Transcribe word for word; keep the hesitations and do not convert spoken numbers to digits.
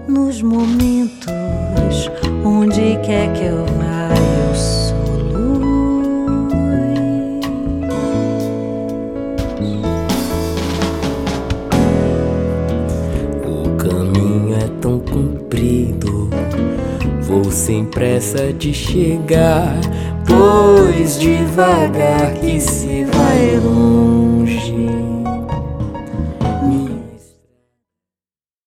nos momentos, onde quer que eu vá, eu sou luz. O caminho é tão comprido, vou sem pressa de chegar, pois devagar que se vai longe.